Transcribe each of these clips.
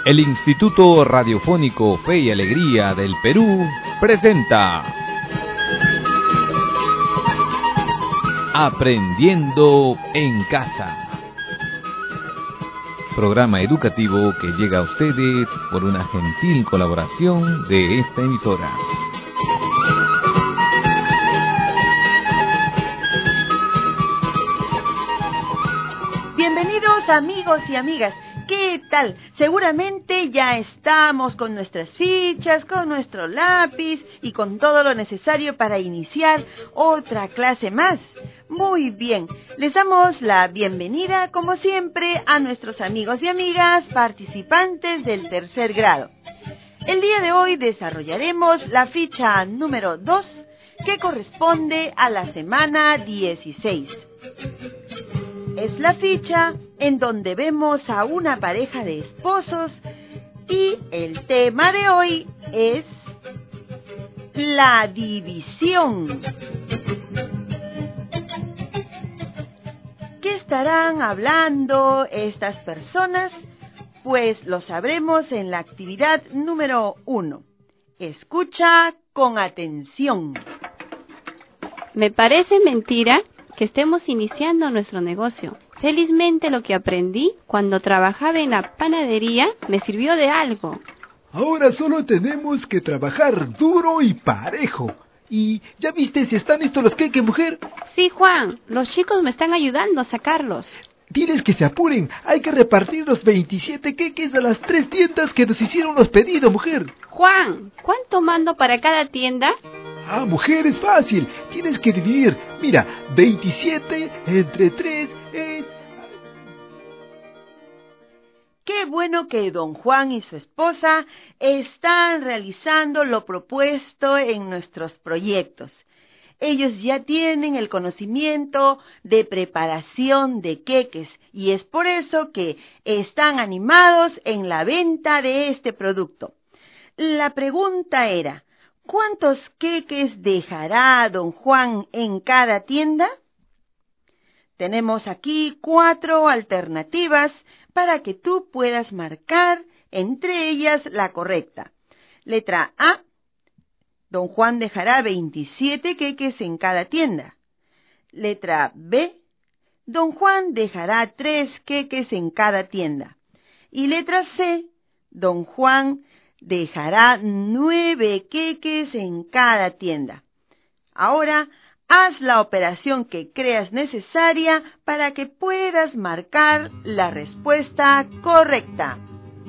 El Instituto Radiofónico Fe y Alegría del Perú presenta Aprendiendo en Casa. Programa educativo que llega a ustedes por una gentil colaboración de esta emisora. Bienvenidos amigos y amigas. ¿Qué tal? Seguramente ya estamos con nuestras fichas, con nuestro lápiz y con todo lo necesario para iniciar otra clase más. Muy bien, les damos la bienvenida, como siempre, a nuestros amigos y amigas participantes del tercer grado. El día de hoy desarrollaremos la ficha número 2, que corresponde a la semana 16. Es la ficha en donde vemos a una pareja de esposos y el tema de hoy es la división. ¿Qué estarán hablando estas personas? Pues lo sabremos en la actividad número 1. Escucha con atención. Me parece mentira que estemos iniciando nuestro negocio. Felizmente lo que aprendí cuando trabajaba en la panadería me sirvió de algo. Ahora solo tenemos que trabajar duro y parejo. ¿Y ya viste si están listos los queques, mujer? Sí, Juan, los chicos me están ayudando a sacarlos. Diles que se apuren, hay que repartir los 27 queques a las 3 tiendas que nos hicieron los pedidos, mujer. Juan, ¿cuánto mando para cada tienda? Ah, mujer, es fácil. Tienes que dividir. Mira, 27 entre 3 es... Qué bueno que don Juan y su esposa están realizando lo propuesto en nuestros proyectos. Ellos ya tienen el conocimiento de preparación de queques y es por eso que están animados en la venta de este producto. La pregunta era: ¿cuántos queques dejará don Juan en cada tienda? Tenemos aquí 4 alternativas para que tú puedas marcar entre ellas la correcta. Letra A: don Juan dejará 27 queques en cada tienda. Letra B: don Juan dejará 3 queques en cada tienda. Y letra C: don Juan dejará 9 queques en cada tienda. Ahora, haz la operación que creas necesaria para que puedas marcar la respuesta correcta.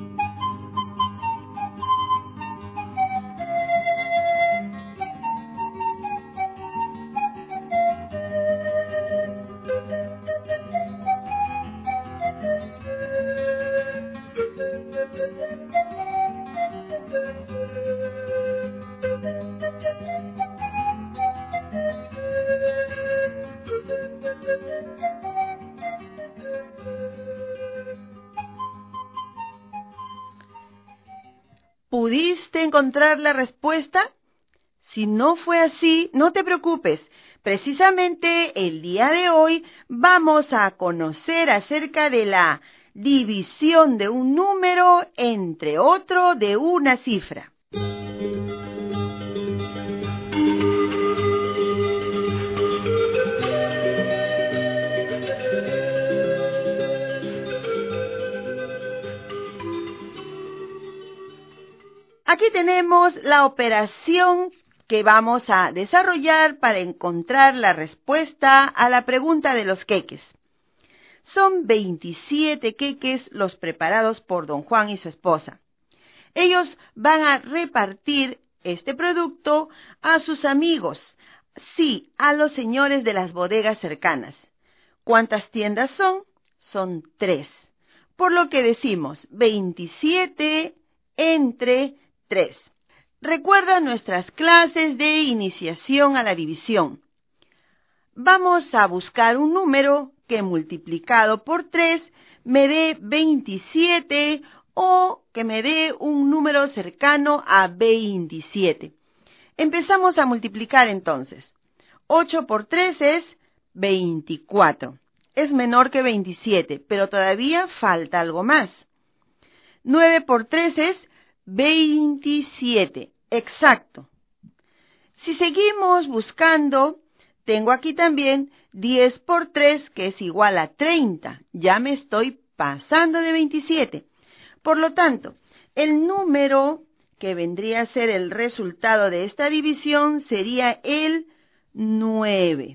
¿Pudiste encontrar la respuesta? Si no fue así, no te preocupes. Precisamente el día de hoy vamos a conocer acerca de la división de un número entre otro de una cifra. Aquí tenemos la operación que vamos a desarrollar para encontrar la respuesta a la pregunta de los queques. Son 27 queques los preparados por don Juan y su esposa. Ellos van a repartir este producto a sus amigos, sí, a los señores de las bodegas cercanas. ¿Cuántas tiendas son? Son 3. Por lo que decimos 27 entre 3. Recuerda nuestras clases de iniciación a la división. Vamos a buscar un número que multiplicado por 3 me dé 27 o que me dé un número cercano a 27. Empezamos a multiplicar entonces. 8 por 3 es 24. Es menor que 27, pero todavía falta algo más. 9 por 3 es 27. Exacto. Si seguimos buscando, tengo aquí también 10 por 3, que es igual a 30. Ya me estoy pasando de 27. Por lo tanto, el número que vendría a ser el resultado de esta división sería el 9.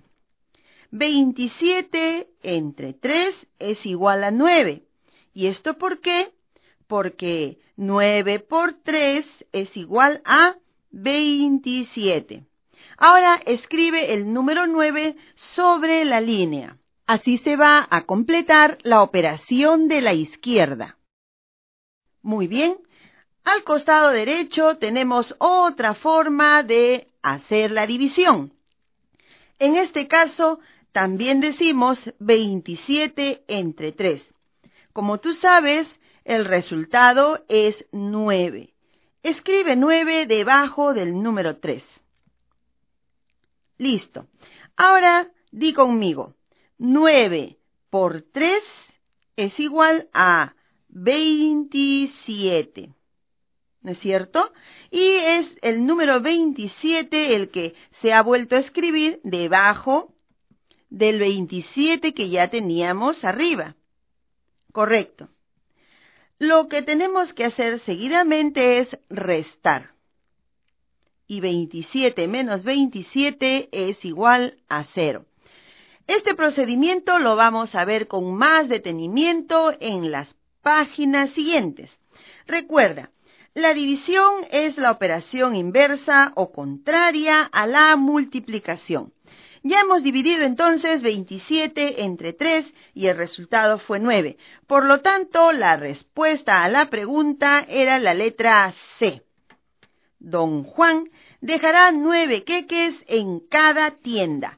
27 entre 3 es igual a 9. ¿Y esto por qué? Porque 9 por 3 es igual a 27. Ahora escribe el número 9 sobre la línea. Así se va a completar la operación de la izquierda. Muy bien. Al costado derecho tenemos otra forma de hacer la división. En este caso, también decimos 27 entre 3. Como tú sabes, el resultado es 9. Escribe 9 debajo del número 3. Listo. Ahora di conmigo. 9 por 3 es igual a 27. ¿No es cierto? Y es el número 27 el que se ha vuelto a escribir debajo del 27 que ya teníamos arriba. Correcto. Lo que tenemos que hacer seguidamente es restar. Y 27 menos 27 es igual a 0. Este procedimiento lo vamos a ver con más detenimiento en las páginas siguientes. Recuerda, la división es la operación inversa o contraria a la multiplicación. Ya hemos dividido entonces 27 entre 3 y el resultado fue 9. Por lo tanto, la respuesta a la pregunta era la letra C. Don Juan dejará 9 queques en cada tienda.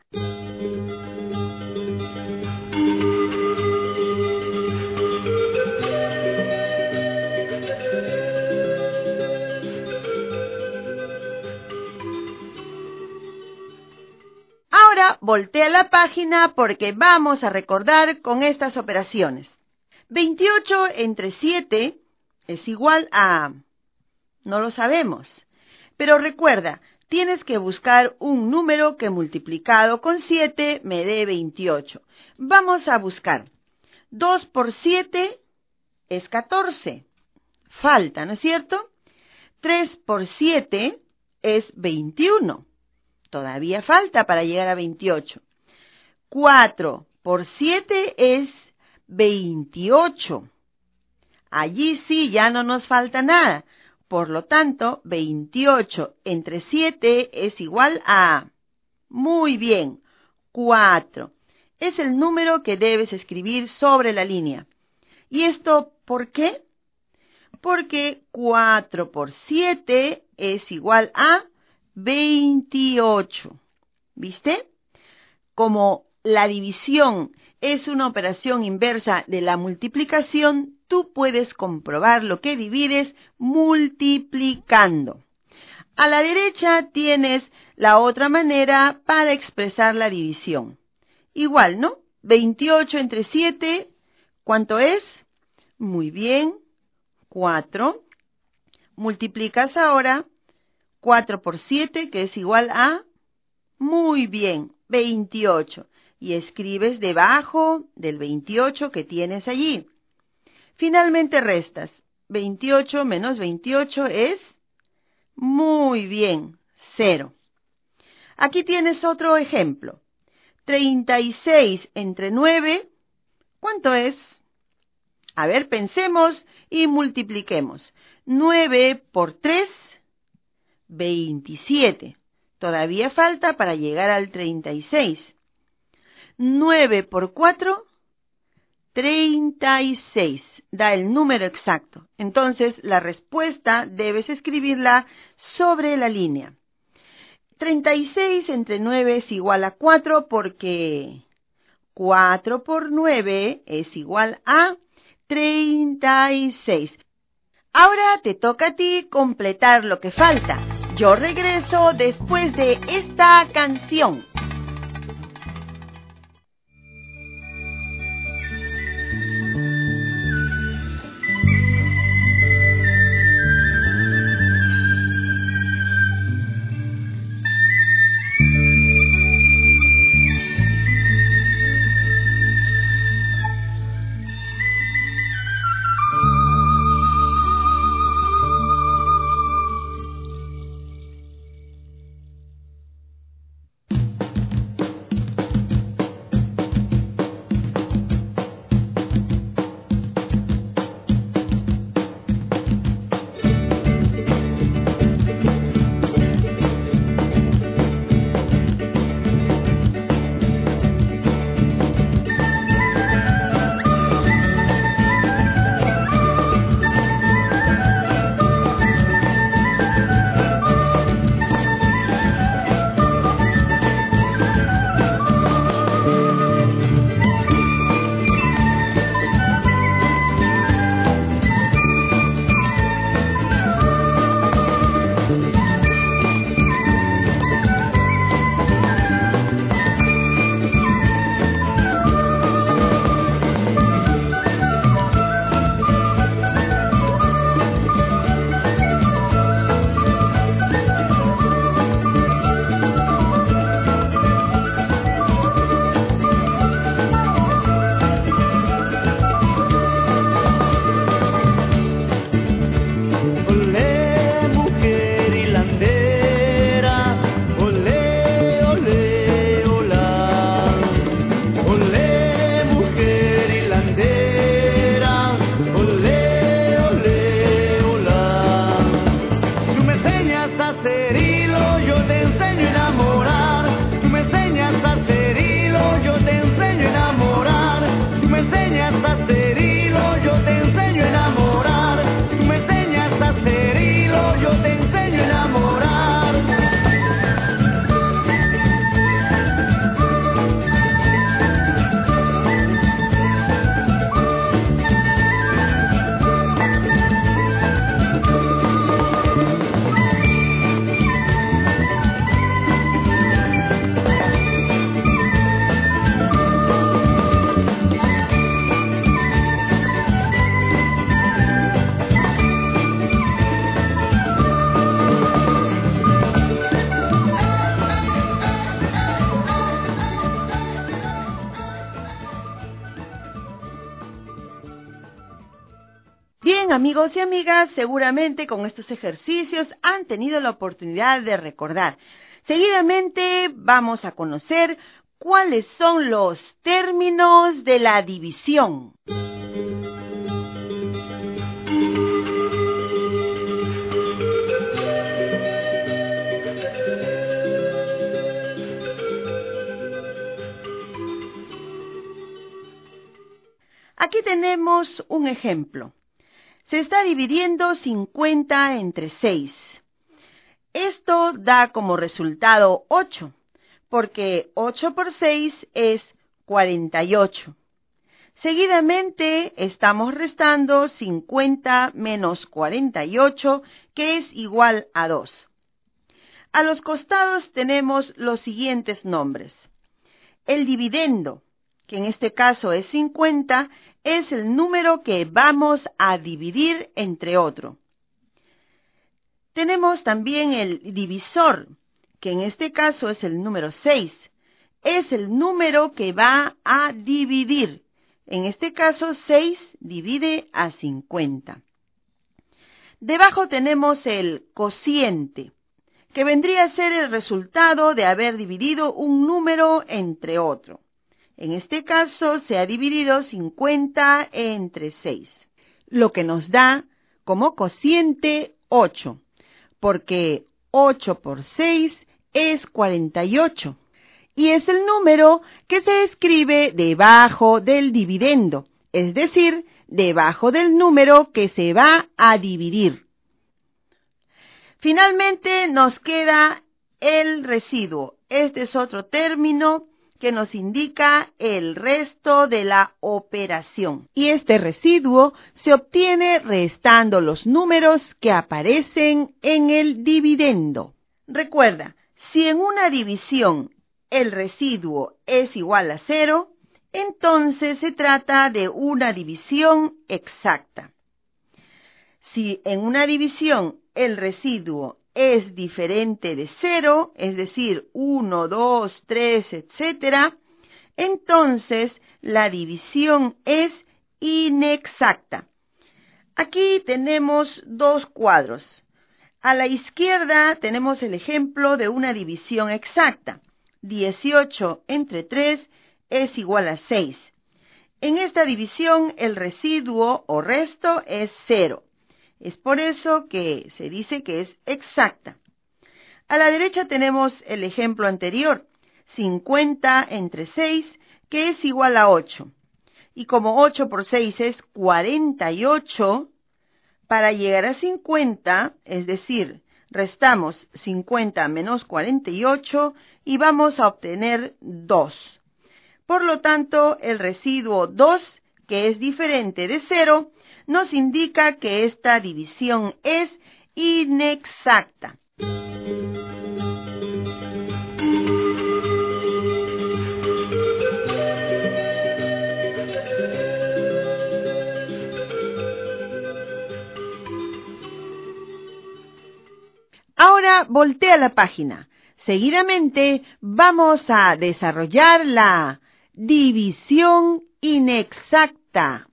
Ahora voltea la página porque vamos a recordar con estas operaciones. 28 entre 7 es igual a... No lo sabemos. Pero recuerda, tienes que buscar un número que multiplicado con 7 me dé 28. Vamos a buscar. 2 por 7 es 14. Falta, ¿no es cierto? 3 por 7 es 21. Todavía falta para llegar a 28. 4 por 7 es 28. Allí sí ya no nos falta nada. Por lo tanto, 28 entre 7 es igual a... Muy bien, 4. Es el número que debes escribir sobre la línea. ¿Y esto por qué? Porque 4 por 7 es igual a 28. ¿Viste? Como la división es una operación inversa de la multiplicación, tú puedes comprobar lo que divides multiplicando. A la derecha tienes la otra manera para expresar la división. Igual, ¿no? 28 entre 7, ¿cuánto es? Muy bien, 4. Multiplicas ahora 4 por 7, que es igual a... Muy bien, 28. Y escribes debajo del 28 que tienes allí. Finalmente restas. 28 menos 28 es... Muy bien, 0. Aquí tienes otro ejemplo. 36 entre 9, ¿cuánto es? A ver, pensemos y multipliquemos. 9 por 3, 27. Todavía falta para llegar al 36. 9 por 4, 36. Da el número exacto. Entonces, la respuesta debes escribirla sobre la línea. 36 entre 9 es igual a 4 porque 4 por 9 es igual a 36. Ahora te toca a ti completar lo que falta. Yo regreso después de esta canción. amigos y amigas, seguramente con estos ejercicios han tenido la oportunidad de recordar. Seguidamente vamos a conocer cuáles son los términos de la división. Aquí tenemos un ejemplo. Se está dividiendo 50 entre 6. Esto da como resultado 8, porque 8 por 6 es 48. Seguidamente estamos restando 50 menos 48, que es igual a 2. A los costados tenemos los siguientes nombres. El dividendo, que en este caso es 50, es el número que vamos a dividir entre otro. Tenemos también el divisor, que en este caso es el número 6. Es el número que va a dividir. En este caso, 6 divide a 50. Debajo tenemos el cociente, que vendría a ser el resultado de haber dividido un número entre otro. En este caso se ha dividido 50 entre 6, lo que nos da como cociente 8, porque 8 por 6 es 48, y es el número que se escribe debajo del dividendo, es decir, debajo del número que se va a dividir. Finalmente nos queda el residuo. Este es otro término que nos indica el resto de la operación. Y este residuo se obtiene restando los números que aparecen en el dividendo. Recuerda, si en una división el residuo es igual a 0, entonces se trata de una división exacta. Si en una división el residuo es diferente de 0, es decir, 1, 2, 3, etc., entonces la división es inexacta. Aquí tenemos dos cuadros. A la izquierda tenemos el ejemplo de una división exacta. 18 entre 3 es igual a 6. En esta división el residuo o resto es 0. Es por eso que se dice que es exacta. A la derecha tenemos el ejemplo anterior, 50 entre 6, que es igual a 8. Y como 8 por 6 es 48, para llegar a 50, es decir, restamos 50 menos 48 y vamos a obtener 2. Por lo tanto, el residuo 2, que es diferente de 0, nos indica que esta división es inexacta. Ahora voltea la página. Seguidamente vamos a desarrollar la división inexacta.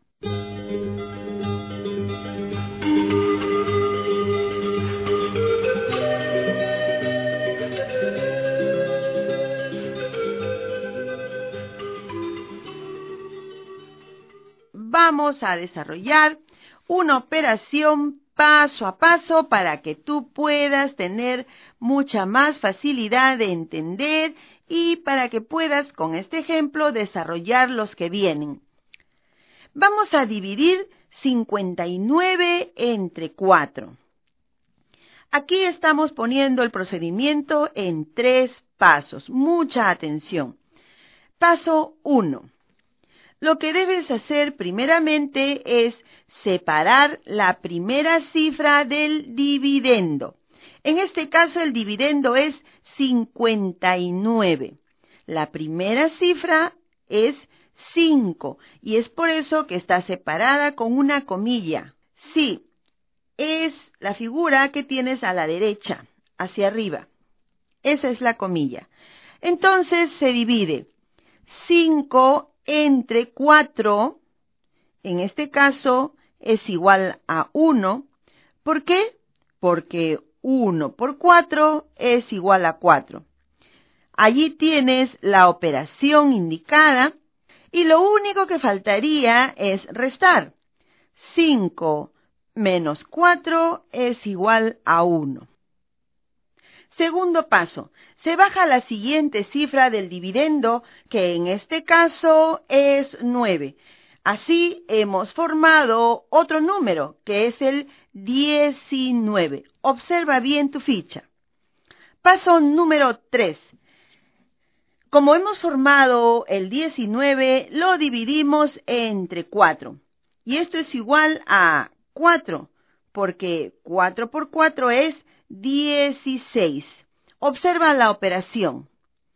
Vamos a desarrollar una operación paso a paso para que tú puedas tener mucha más facilidad de entender y para que puedas con este ejemplo desarrollar los que vienen. Vamos a dividir 59 entre 4. Aquí estamos poniendo el procedimiento en 3 pasos. Mucha atención. Paso 1. Lo que debes hacer primeramente es separar la primera cifra del dividendo. En este caso el dividendo es 59. La primera cifra es 5 y es por eso que está separada con una comilla. Sí, es la figura que tienes a la derecha, hacia arriba. Esa es la comilla. Entonces se divide 5 entre 4, en este caso es igual a 1. ¿Por qué? Porque 1 por 4 es igual a 4. Allí tienes la operación indicada y lo único que faltaría es restar. 5 menos 4 es igual a 1. Segundo paso, se baja la siguiente cifra del dividendo, que en este caso es 9. Así hemos formado otro número, que es el 19. Observa bien tu ficha. Paso número 3. Como hemos formado el 19, lo dividimos entre 4. Y esto es igual a 4, porque 4 por 4 es 16. Observa la operación.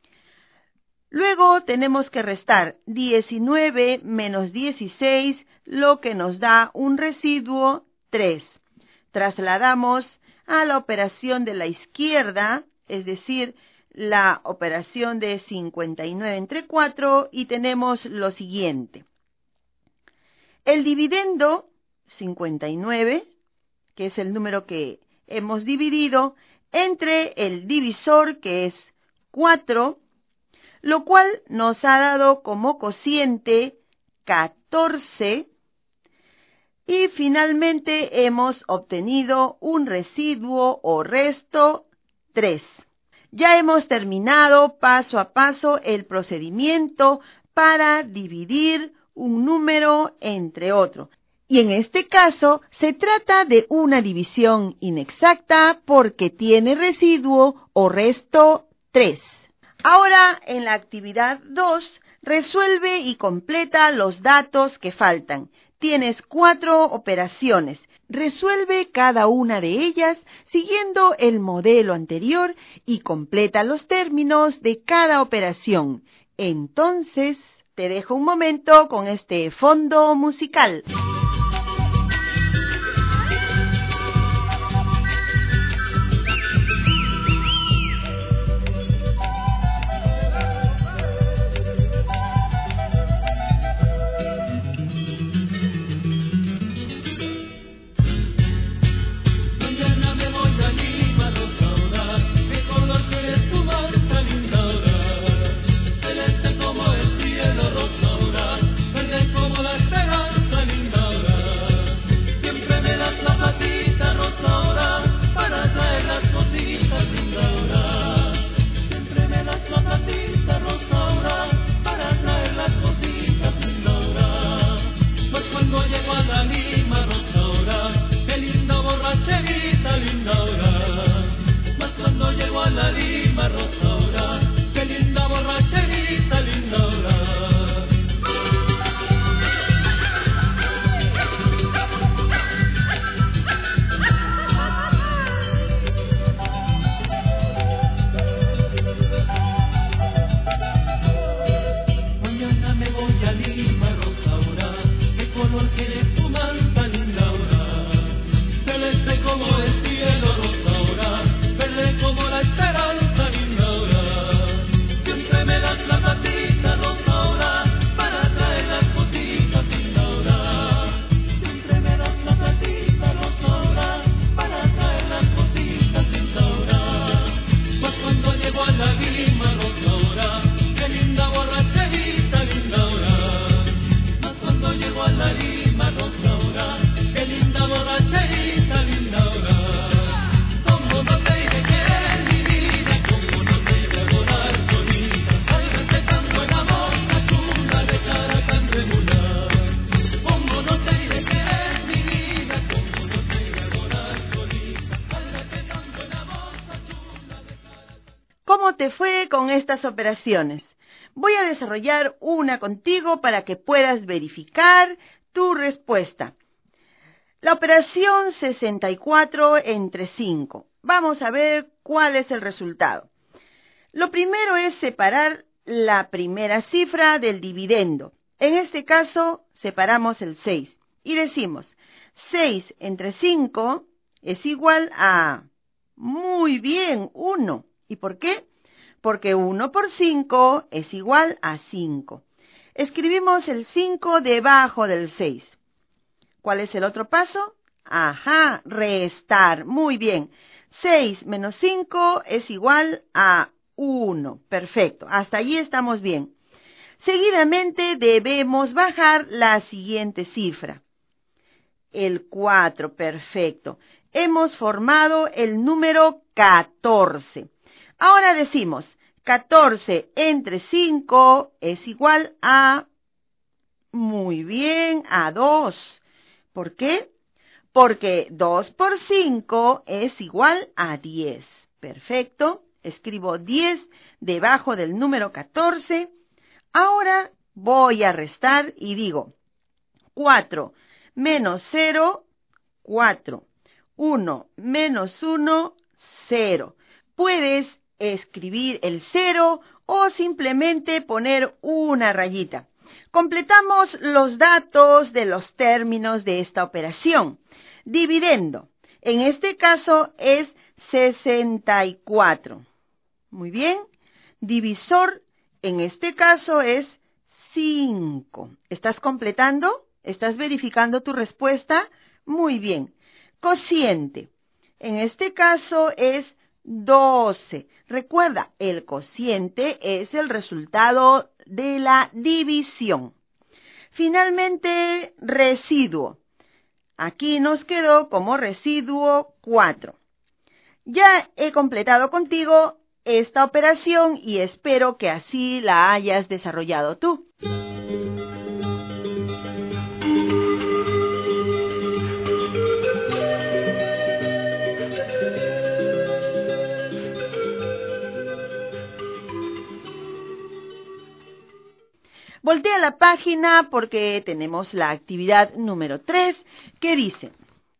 Luego tenemos que restar 19 menos 16, lo que nos da un residuo 3. Trasladamos a la operación de la izquierda, es decir, la operación de 59 entre 4, y tenemos lo siguiente. El dividendo 59, que es el número que hemos dividido, entre el divisor, que es 4, lo cual nos ha dado como cociente 14, y finalmente hemos obtenido un residuo o resto 3. Ya hemos terminado paso a paso el procedimiento para dividir un número entre otro. Y en este caso se trata de una división inexacta porque tiene residuo o resto 3. Ahora, en la actividad 2, resuelve y completa los datos que faltan. Tienes 4 operaciones. Resuelve cada una de ellas siguiendo el modelo anterior y completa los términos de cada operación. Entonces, te dejo un momento con este fondo musical. ¿Cómo te fue con estas operaciones? Voy a desarrollar una contigo para que puedas verificar tu respuesta. La operación 64 entre 5. Vamos a ver cuál es el resultado. Lo primero es separar la primera cifra del dividendo. En este caso, separamos el 6 y decimos 6 entre 5 es igual a, muy bien, 1. ¿Y por qué? Porque 1 por 5 es igual a 5. Escribimos el 5 debajo del 6. ¿Cuál es el otro paso? Ajá, restar. Muy bien. 6 menos 5 es igual a 1. Perfecto. Hasta allí estamos bien. Seguidamente debemos bajar la siguiente cifra. El 4. Perfecto. Hemos formado el número 14. Ahora decimos, 14 entre 5 es igual a, muy bien, a 2. ¿Por qué? Porque 2 por 5 es igual a 10. Perfecto. Escribo 10 debajo del número 14. Ahora voy a restar y digo 4 menos 0, 4. 1 menos 1, 0. Puedes escribir el 0 o simplemente poner una rayita. Completamos los datos de los términos de esta operación. Dividendo. En este caso es 64. Muy bien. Divisor. En este caso es 5. ¿Estás completando? ¿Estás verificando tu respuesta? Muy bien. Cociente. En este caso es 12. Recuerda, el cociente es el resultado de la división. Finalmente, residuo. Aquí nos quedó como residuo 4. Ya he completado contigo esta operación y espero que así la hayas desarrollado tú. Voltea la página porque tenemos la actividad número 3 que dice: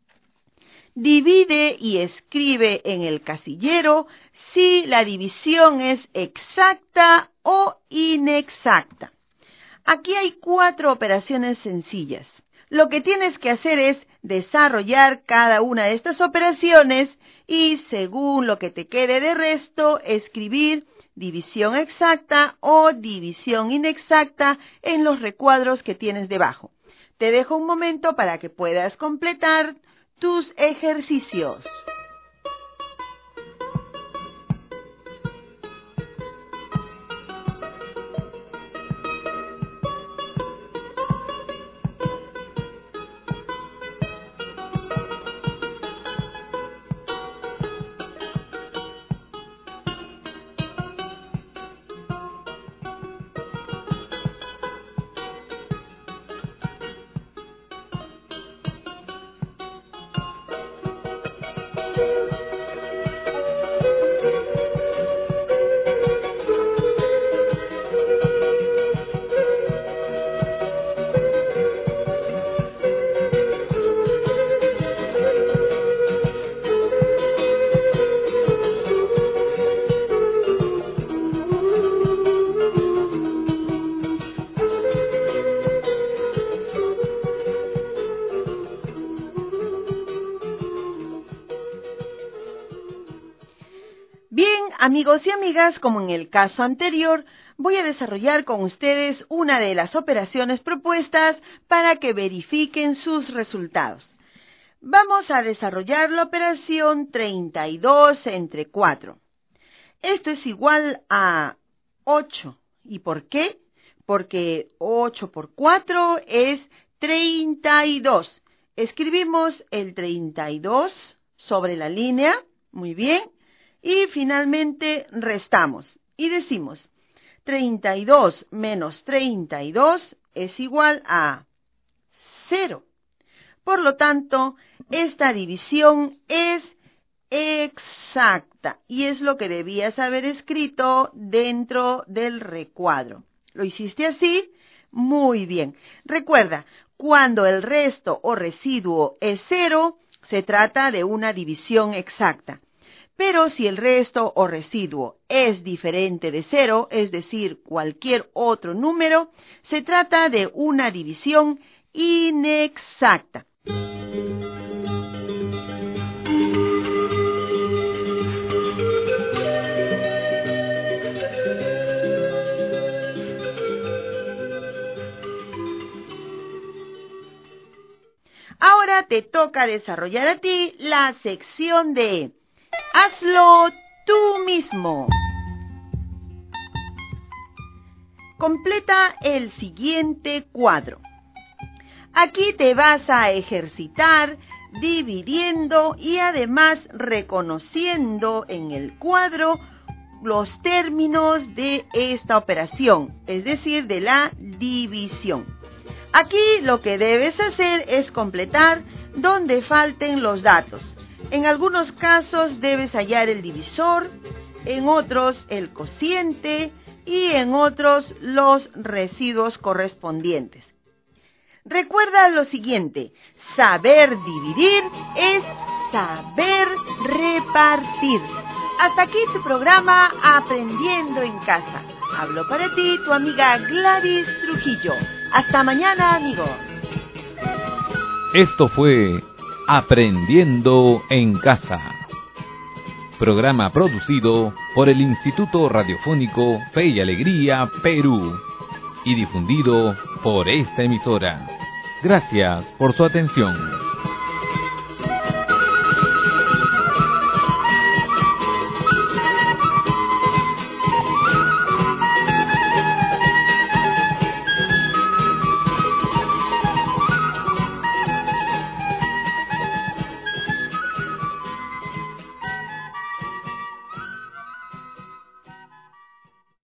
divide y escribe en el casillero si la división es exacta o inexacta. Aquí hay 4 operaciones sencillas. Lo que tienes que hacer es desarrollar cada una de estas operaciones y, según lo que te quede de resto, escribir división exacta o división inexacta en los recuadros que tienes debajo. Te dejo un momento para que puedas completar tus ejercicios. Bien, amigos y amigas, como en el caso anterior, voy a desarrollar con ustedes una de las operaciones propuestas para que verifiquen sus resultados. Vamos a desarrollar la operación 32 entre 4. Esto es igual a 8. ¿Y por qué? Porque 8 por 4 es 32. Escribimos el 32 sobre la línea. Muy bien. Y finalmente restamos y decimos 32 menos 32 es igual a 0. Por lo tanto, esta división es exacta y es lo que debías haber escrito dentro del recuadro. ¿Lo hiciste así? Muy bien. Recuerda, cuando el resto o residuo es 0, se trata de una división exacta. Pero si el resto o residuo es diferente de 0, es decir, cualquier otro número, se trata de una división inexacta. te toca desarrollar a ti la sección de Hazlo tú mismo. Completa el siguiente cuadro. Aquí te vas a ejercitar dividiendo y además reconociendo en el cuadro los términos de esta operación, es decir, de la división. Aquí lo que debes hacer es completar donde falten los datos. En algunos casos debes hallar el divisor, en otros el cociente y en otros los residuos correspondientes. Recuerda lo siguiente, saber dividir es saber repartir. Hasta aquí tu programa Aprendiendo en Casa. Hablo para ti tu amiga Gladys Trujillo. Hasta mañana, amigos. Esto fue Aprendiendo en Casa. Programa producido por el Instituto Radiofónico Fe y Alegría, Perú, y difundido por esta emisora. Gracias por su atención.